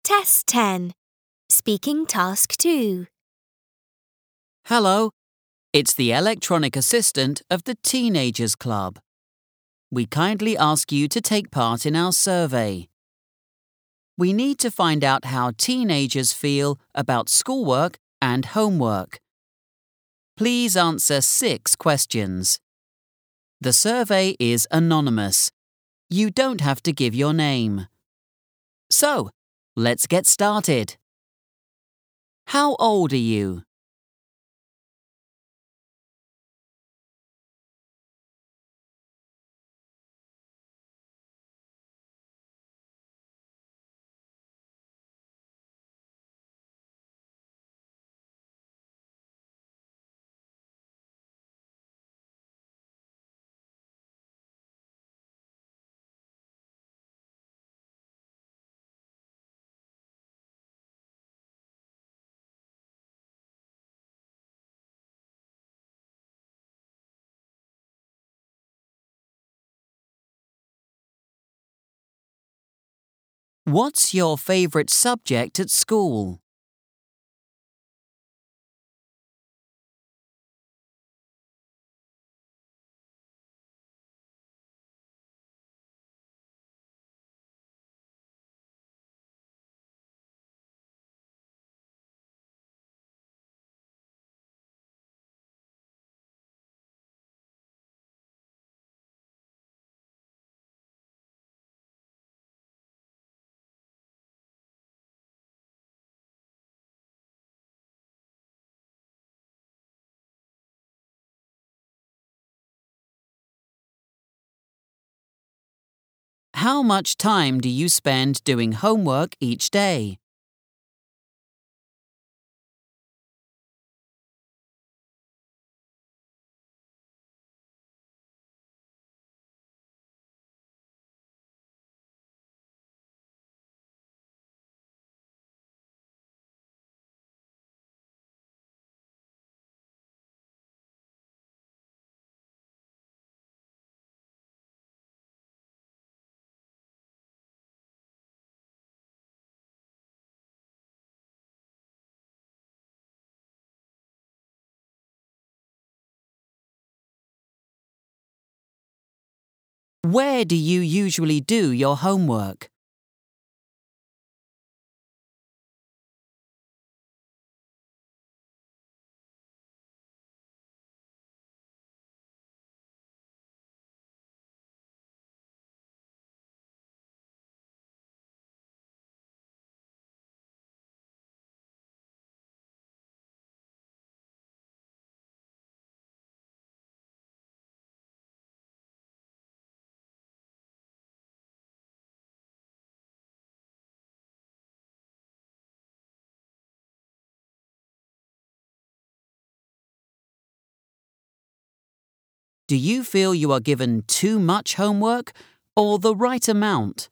Test 10. Speaking Task 2. Hello, it's the electronic assistant of the Teenagers Club. We kindly ask you to take part in our survey. We need to find out how teenagers feel about schoolwork and homework. Please answer 6 questions. The survey is anonymous. You don't have to give your name. So, let's get started. How old are you? What's your favorite subject at school? How much time do you spend doing homework each day? Where do you usually do your homework? Do you feel you are given too much homework or the right amount?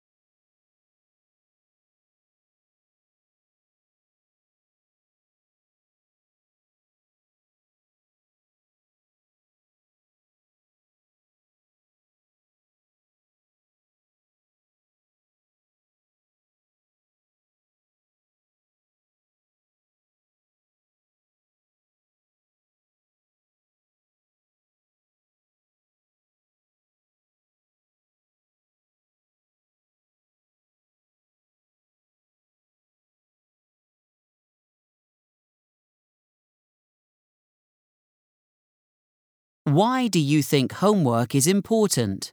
Why do you think homework is important?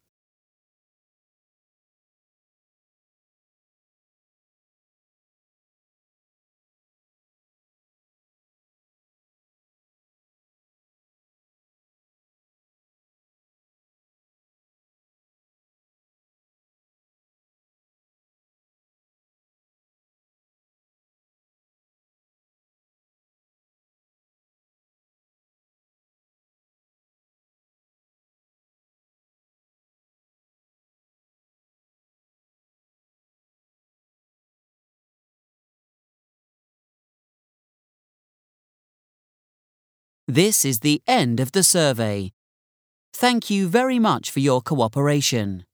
This is the end of the survey. Thank you very much for your cooperation.